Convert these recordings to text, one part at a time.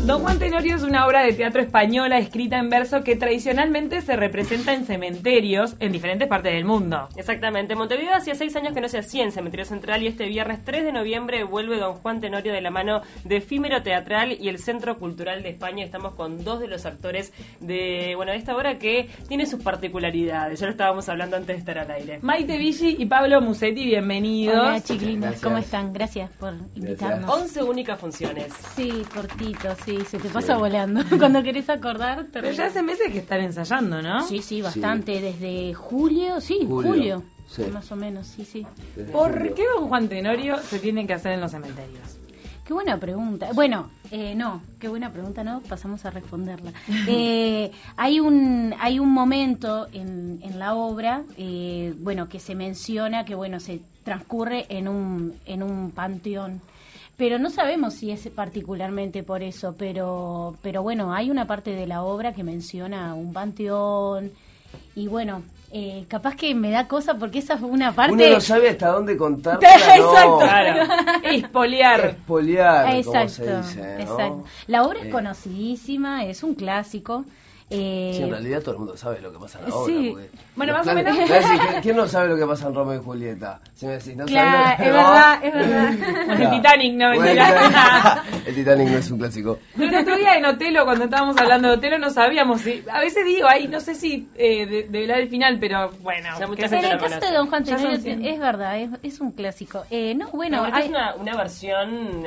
Don Juan Tenorio es una obra de teatro española escrita en verso que tradicionalmente se representa en cementerios en diferentes partes del mundo. Exactamente. Montevideo hacía 6 años que no se hacía en Cementerio Central y este viernes 3 de noviembre vuelve Don Juan Tenorio de la mano de Efímero Teatral y el Centro Cultural de España. Estamos con 2 de los actores de esta obra que tiene sus particularidades. Ya lo estábamos hablando antes de estar al aire. Maite Viggi y Pablo Musetti, bienvenidos. Hola, chiquilinas, ¿cómo están? Gracias por invitarnos. 11 únicas funciones. Sí, cortito, sí, se te pasa volando. Cuando querés acordar, Pero ya hace meses que están ensayando, ¿no? Sí, bastante. Sí. Desde julio, julio. Sí. Más o menos, sí. ¿Por qué Don Juan Tenorio se tiene que hacer en los cementerios? Qué buena pregunta. Bueno, qué buena pregunta, ¿no? Pasamos a responderla. Hay un momento en la obra, que se menciona que, se transcurre en un panteón. Pero no sabemos si es particularmente por eso, pero hay una parte de la obra que menciona un panteón y capaz que me da cosa porque esa fue una parte... Uno no sabe hasta dónde contar. Exacto. Claro. Espoliar, exacto, como se dice, ¿no? Exacto. La obra es conocidísima, es un clásico. Sí, en realidad todo el mundo sabe lo que pasa en la obra. Sí. Bueno, más o menos. ¿Quién no sabe lo que pasa en Romeo y Julieta? Si me decís, ¿no claro, sabes es verdad. Bueno, el Titanic, no mentira. El Titanic no es un clásico. Pero el otro día en Otelo, cuando estábamos hablando de Otelo, no sabíamos si... A veces digo, no sé si develar el final, pero bueno. En el caso de Don Juan Tenorio es verdad, es un clásico. Es una versión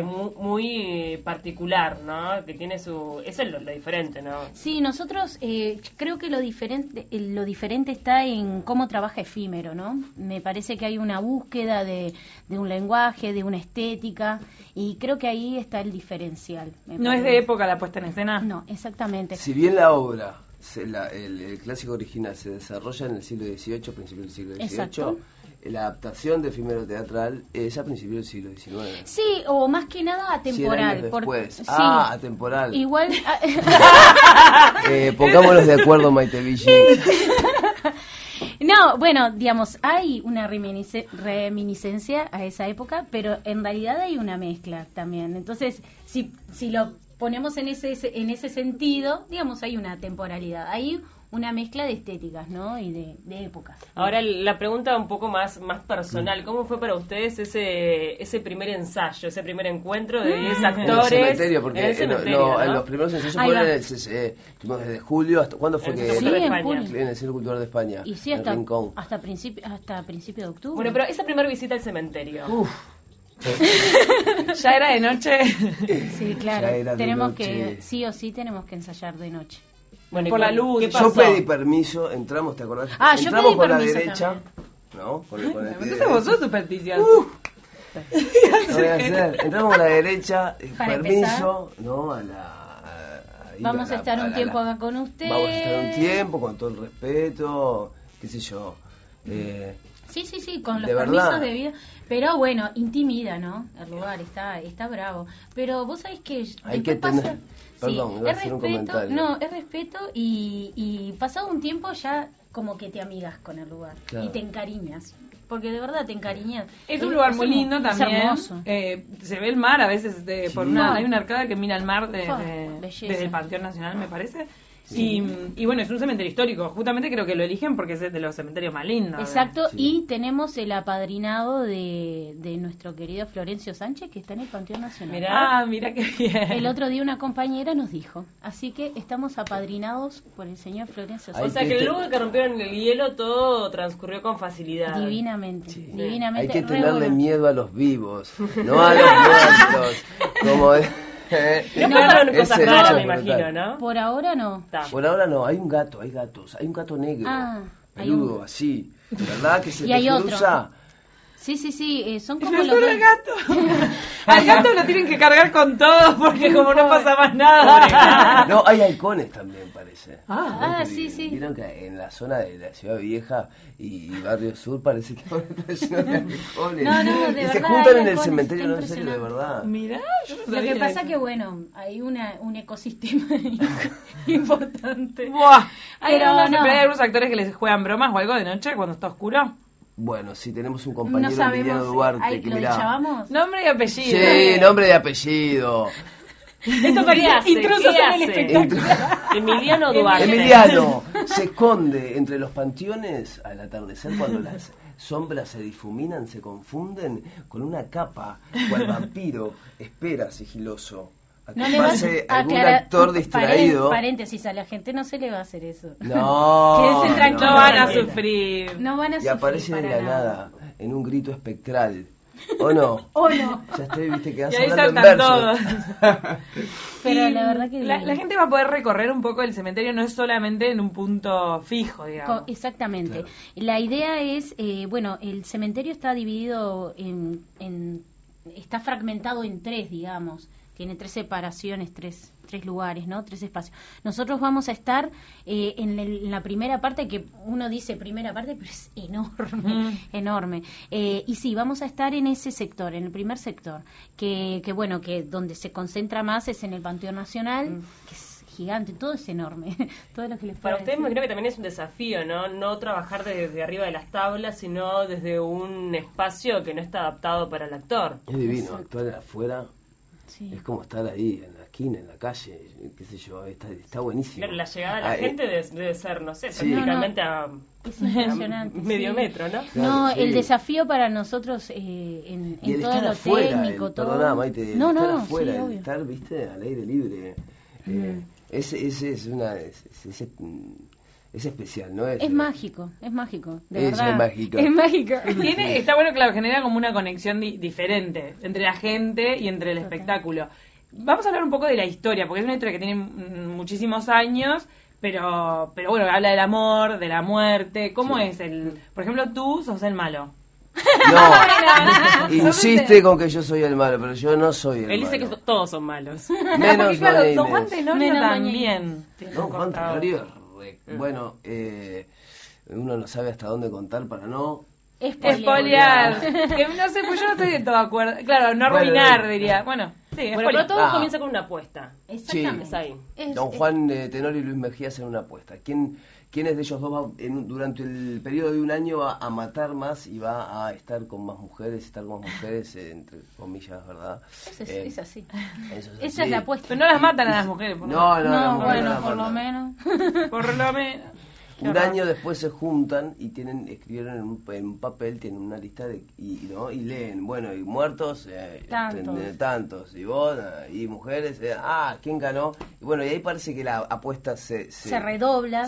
muy particular, ¿no? Que tiene su... Eso es lo diferente, ¿no? Sí, nosotros creo que lo diferente está en cómo trabaja Efímero, ¿no? Me parece que hay una búsqueda de un lenguaje, de una estética, y creo que ahí está el diferencial. ¿No es de época la puesta en escena? No, exactamente. Si bien la obra, el clásico original se desarrolla en el siglo XVIII, principio del siglo XVIII, exacto, la adaptación de Efímero Teatral es a principios del siglo XIX. Sí, o más que nada atemporal. 100 años después. Sí, atemporal. Igual... Pongámonos de acuerdo, Maite Viggi. No, digamos, hay una reminiscencia a esa época, pero en realidad hay una mezcla también. Entonces, si lo ponemos en ese sentido, digamos, hay una temporalidad. Hay una mezcla de estéticas, ¿no? Y de épocas. Ahora, la pregunta un poco más personal. ¿Cómo fue para ustedes ese primer ensayo, ese primer encuentro de 10 actores? En el cementerio, porque ¿no? en los primeros ensayos fueron desde julio hasta... ¿Cuándo fue que...? Sí, en el Centro Cultural de España. Y sí, hasta principio de octubre. Bueno, pero esa primera visita al cementerio... ¿Ya era de noche? Sí, claro. Tenemos que... Sí o sí tenemos que ensayar de noche. Bueno, por la luz. Yo pedí permiso, entramos, ¿te acordás? Entramos por la derecha, ¿no? Entonces vos sos supersticioso. No voy a hacer. Entramos por la derecha, permiso, ¿no? Vamos a estar un tiempo acá con usted. Vamos a estar un tiempo, con todo el respeto, qué sé yo. Sí, con los permisos de vida. Pero intimida, ¿no? El lugar está bravo. Pero vos sabés que... Hay que tener... Perdón, sí, es respeto, es respeto y pasado un tiempo ya como que te amigas con el lugar, claro, y te encariñas, porque de verdad te encariñas. Es un lugar muy lindo también. Es hermoso. Se ve el mar a veces, hay una arcada que mira el mar desde el Panteón Nacional, me parece. Sí. Y bueno, es un cementerio histórico. Justamente creo que lo eligen porque es de los cementerios más lindos. Exacto, sí. Y tenemos el apadrinado de nuestro querido Florencio Sánchez, que está en el Panteón Nacional. Mira qué bien. El otro día una compañera nos dijo. Así que estamos apadrinados por el señor Florencio Sánchez. O sea que luego que rompieron el hielo, todo transcurrió con facilidad. Divinamente. Hay que tenerle miedo a los vivos, no a los muertos. Como no pasaron cosas raras, me imagino, ¿no? Por ahora no. Por ahora no, hay gatos. Hay un gato negro, peludo, así, ¿verdad? Que se cruza. Sí, son como no los solo el gato. Al gato lo tienen que cargar con todo porque como no pasa más nada. No, hay halcones también, parece. Sí. Vieron que en la zona de la Ciudad Vieja y Barrio Sur parece que ahora está lleno de halcones. No, de y verdad. Se juntan en el cementerio, no, en serio, de verdad. Mirá, lo que pasa que hay un ecosistema importante. Buah. Pero hay algunos actores que les juegan bromas o algo de noche cuando está oscuro. Bueno, sí, tenemos un compañero, Emiliano Duarte, que ¿Lo llamamos? Nombre y apellido. Sí, nombre y apellido. ¿Esto qué hace? Intrusos en el espectáculo. Emiliano Duarte. Emiliano se esconde entre los panteones al atardecer cuando las sombras se difuminan, se confunden con una capa, cual vampiro espera sigiloso. No le pase algún actor distraído. Paréntesis, a la gente no se le va a hacer eso. No, no van a sufrir. No van a sufrir. Y aparece de la nada, en un grito espectral. ¿O no? ¿O no? Ya estoy, viste, que y ahí saltan todos. Pero la verdad que... La gente va a poder recorrer un poco el cementerio, no es solamente en un punto fijo, digamos. Exactamente. Claro. La idea es, bueno, el cementerio está dividido está fragmentado en 3, digamos. Tiene 3 separaciones, 3 lugares, ¿no? 3 espacios. Nosotros vamos a estar en la primera parte, que uno dice primera parte, pero es enorme, enorme. Y sí, vamos a estar en ese sector, en el primer sector, que bueno, que donde se concentra más es en el Panteón Nacional, que es gigante, todo es enorme. Todo lo que les Para ustedes me creo que también es un desafío, ¿no? No trabajar desde arriba de las tablas, sino desde un espacio que no está adaptado para el actor. Es divino, actuar afuera. Sí. Es como estar ahí, en la esquina, en la calle, qué sé yo, está buenísimo. Claro, la llegada de la gente debe ser, no sé, prácticamente a medio metro, ¿no? Claro, no, el desafío para nosotros en todo lo técnico, todo. Perdona, Maite, estar afuera, estar, viste, al aire libre. Es especial, ¿no? Es mágico, de verdad. Es mágico. Es mágico. Está bueno, claro, genera como una conexión diferente entre la gente y entre el espectáculo. Vamos a hablar un poco de la historia, porque es una historia que tiene muchísimos años, pero bueno, habla del amor, de la muerte. ¿Cómo es por ejemplo, tú sos el malo? No, insiste con que yo soy el malo, pero yo no soy el malo. Él dice que todos son malos. Menos porque, claro, Don Juan Tenorio también. Don Juan Tenorio. Bueno, uno no sabe hasta dónde contar para no... Espoliar. Que no sé, pues yo no estoy de todo de acuerdo. Claro, no arruinar, diría. Bueno, sí, pero todo comienza con una apuesta. Exactamente. Sí. Ahí. Don Juan Tenorio y Luis Mejía hacen una apuesta. ¿Quiénes de ellos dos va durante el periodo de un año va a matar más y va a estar con más mujeres, entre comillas, ¿verdad? Es así. Esa es la apuesta. Pero no las matan a las mujeres. No, bueno, por lo menos. Por lo menos. Un año después se juntan y escribieron en un papel, tienen una lista y leen, bueno, y muertos, tantos, y vos, y mujeres, ¿quién ganó? Y bueno, y ahí parece que la apuesta se redobla,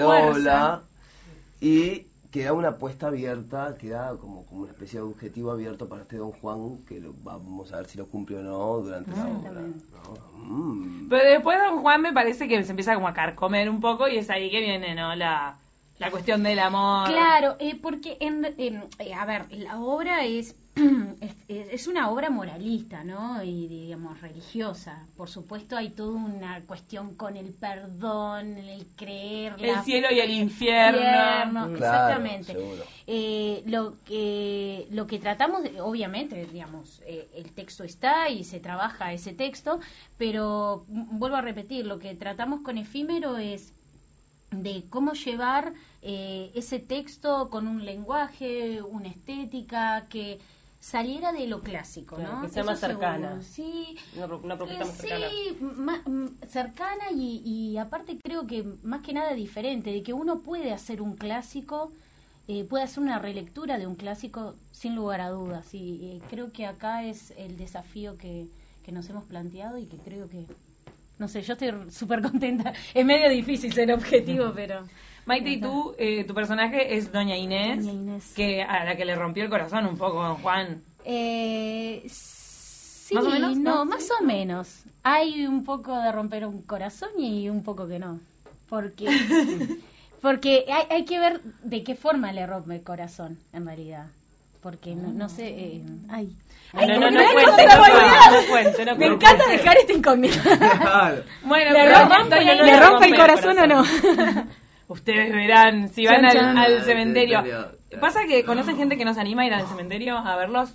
y queda una apuesta abierta, queda como una especie de objetivo abierto para este Don Juan, que vamos a ver si lo cumple o no durante la obra, ¿no? Pero después Don Juan me parece que se empieza como a carcomer un poco y es ahí que viene, ¿no? La cuestión del amor. Claro, porque a ver, la obra es una obra moralista, ¿no? Y digamos religiosa. Por supuesto hay toda una cuestión con el perdón, el creer, el cielo y el infierno. Claro, exactamente. Lo que tratamos, obviamente, digamos, el texto está y se trabaja ese texto, pero vuelvo a repetir, lo que tratamos con Efímero es de cómo llevar ese texto con un lenguaje, una estética que saliera de lo clásico, claro, ¿no? Que sea más cercana. Sí, una propuesta más cercana. Sí, cercana y aparte creo que más que nada diferente, de que uno puede hacer un clásico, puede hacer una relectura de un clásico sin lugar a dudas. Y creo que acá es el desafío que nos hemos planteado y que creo que... No sé, yo estoy súper contenta. Es medio difícil ser objetivo, pero... Maite, y tú, tu personaje es Doña Inés, que a la que le rompió el corazón un poco Don Juan. Sí, ¿más o menos? No, más o menos. Hay un poco de romper un corazón y un poco que no. Porque hay que ver de qué forma le rompe el corazón, en realidad. Porque no sé... No cuente. Me encanta dejar esta incógnita. Bueno, ¿Le rompe el corazón o no? Ustedes verán si van al cementerio. cementerio. ¿Pasa que conocen gente que no se anima a ir al cementerio a verlos?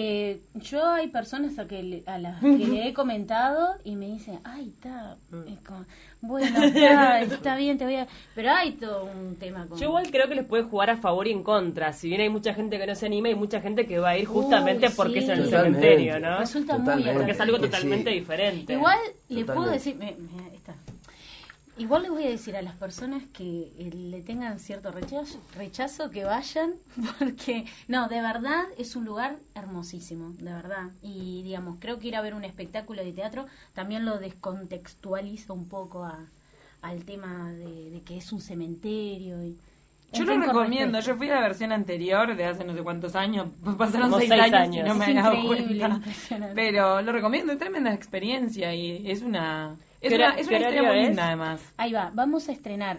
Yo hay personas a las que le he comentado y me dicen, ay, está, bueno, está bien, te voy a... Pero hay todo un tema con... Yo igual creo que les puede jugar a favor y en contra. Si bien hay mucha gente que no se anima, hay mucha gente que va a ir justamente porque es en el Totalmente. cementerio, ¿no? Resulta muy Totalmente. Porque es algo Que totalmente sí. diferente. Igual le puedo Totalmente. decir, igual le voy a decir a las personas que le tengan cierto rechazo que vayan, porque no, de verdad es un lugar hermosísimo, de verdad. Y digamos, creo que ir a ver un espectáculo de teatro también lo descontextualiza un poco al tema de que es un cementerio. Yo lo recomiendo, yo fui a la versión anterior de hace no sé cuántos años, pasaron Como 6 6 años y años. no me Es he dado increíble, cuenta. impresionante. Pero lo recomiendo, es tremenda experiencia y es una ¿Qué historia horario muy es? linda además. Ahí va, vamos a estrenar,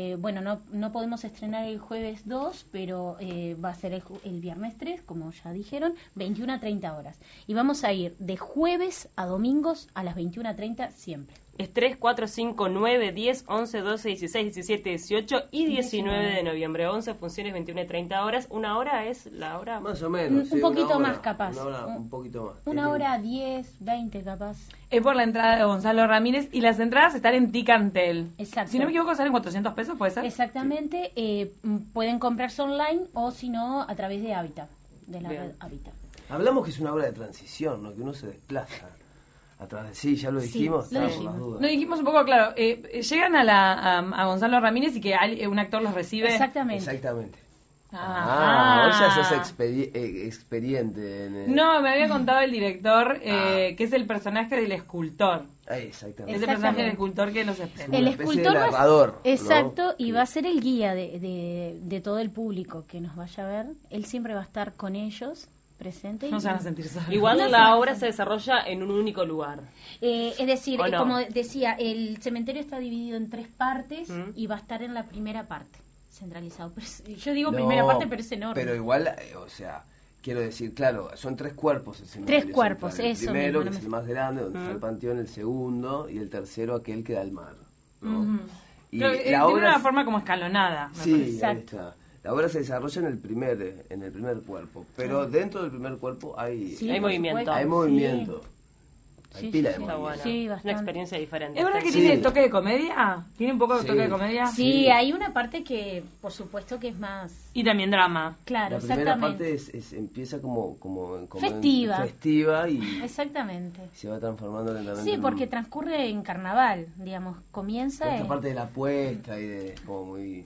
no podemos estrenar el jueves 2, pero va a ser el viernes 3, como ya dijeron, 21 a 30 horas. Y vamos a ir de jueves a domingos a las 21 a 30 siempre. Es 3, 4, 5, 9, 10, 11, 12, 16, 17, 18 y 19 de noviembre. 11 funciones, 21 y 30 horas. ¿Una hora es la hora? Más o menos. Un sí, poquito una hora, más, capaz. Una hora, un poquito más. Una hora 10, 20 capaz. Es por la entrada de Gonzalo Ramírez y las entradas están en Ticantel. Exacto. Si no me equivoco salen 400 pesos, ¿puede ser? Exactamente, pueden comprarse online o si no a través de Habitat, de la Bien. red Habitat. Hablamos que es una obra de transición, ¿no? Que uno se desplaza. A través, sí, ya lo Sí, dijimos, lo estaba por dijimos. las dudas. No dijimos un poco, claro, llegan a Gonzalo Ramírez y que un actor los recibe. Exactamente. Exactamente. Ah. Vos ya sos experiente en el... No, me había contado el director que es el personaje del escultor. Exactamente. Es el personaje del escultor que los espera. Una El especie de escultor va a- narrador, ¿no? exacto, y Sí. va a ser el guía de todo el público que nos vaya a ver. Él siempre va a estar con ellos, presente. No se van a sentir solos. Igual No, la no. obra se desarrolla en un único lugar. Es decir, ¿O no? como decía, el cementerio está dividido en 3 partes Mm. y va a estar en la primera parte, centralizado. Pero yo digo No, primera parte, pero es enorme. Pero igual, o sea, quiero decir, claro, son 3 cuerpos el cementerio 3 cuerpos, central. El eso primero, mismo, que no es me- el más grande, donde está el panteón, el segundo, y el tercero, aquel que da al mar, ¿no? Y Pero, la tiene obra una es- forma como escalonada. me Sí, parece. ahí Exacto. está. La obra se desarrolla en el primer cuerpo, pero dentro del primer cuerpo hay, Sí, Hay por movimiento. supuesto. hay Sí. movimiento. Hay Sí, pila sí, de sí. Está movimiento. bueno. Sí, Una bastante. experiencia diferente. ¿Es verdad que Sí. tiene toque de comedia? ¿Tiene un poco de Sí. toque de comedia? Sí, hay una parte que, por supuesto, que es más... Y también drama. Claro, La primera exactamente. parte empieza como Festiva. y Exactamente. se va transformando lentamente. Sí, en porque un- transcurre en carnaval, digamos, comienza esta en... parte de la apuesta y de como muy...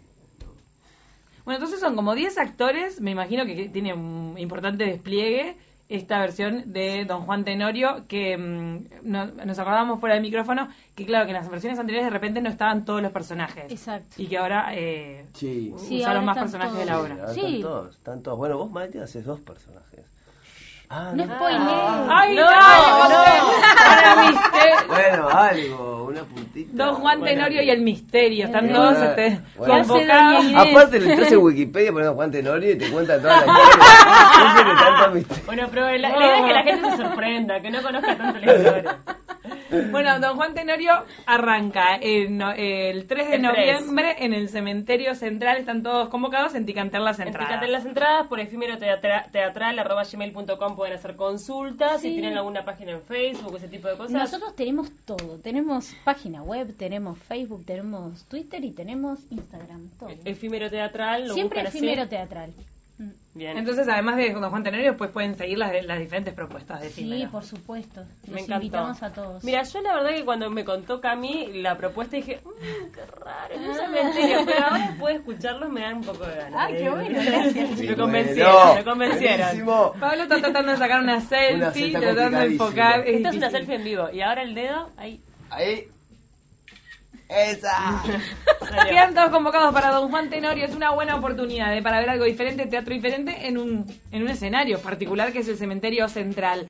Bueno, entonces son como 10 actores, me imagino que tiene un importante despliegue esta versión de Don Juan Tenorio, que nos acordamos fuera del micrófono, que claro, que en las versiones anteriores de repente no estaban todos los personajes. Exacto. Y que ahora Sí. Sí, usaron ahora más están personajes de la todos. obra. Ahora Sí. están todos. Bueno, vos, Maite, haces 2 personajes. Ah, No spoilees. ¡Ay, No, no! El misterio. Bueno, algo, una puntita. Don Juan Bueno, Tenorio y el misterio, están Bueno, todos bueno. convocados. Hace Doña Inés. Aparte le entras en Wikipedia, pones a Juan Tenorio y te cuenta toda la historia. No tiene tanto misterio. Bueno, pero la idea es que la gente se sorprenda, que no conozca tanto la historia. Bueno, Don Juan Tenorio arranca el 3 de El 3. noviembre en el cementerio central. Están todos convocados en Ticantel las entradas. Etiqueten las entradas por efímero teatral@gmail.com, pueden hacer consultas, Sí. si tienen alguna página en Facebook, ese tipo de cosas. Nosotros tenemos todo. Tenemos página web, tenemos Facebook, tenemos Twitter y tenemos Instagram. Todo. Efímero teatral, lo Siempre buscan así. efímero teatral. Bien. Entonces, además de Don Juan Tenorio, pues pueden seguir las diferentes propuestas de Sí, efímero. por supuesto. Me Los encantó. invitamos a todos. Mira, yo la verdad que cuando me contó Cami la propuesta dije, qué raro, es un cementerio, pero ahora después de escucharlos me dan un poco de ganas. Ay, qué bueno, gracias. Sí, Me convencieron, bueno, me convencieron. buenísimo. Pablo está tratando de sacar una selfie, Está tratando de enfocar. complicadísimo. Esto es una difícil. selfie en vivo. Y ahora el dedo, ahí. Ahí. Esa. salió. Quedan todos convocados para Don Juan Tenorio. Es una buena oportunidad para ver algo diferente, teatro diferente, en un escenario particular que es el cementerio central.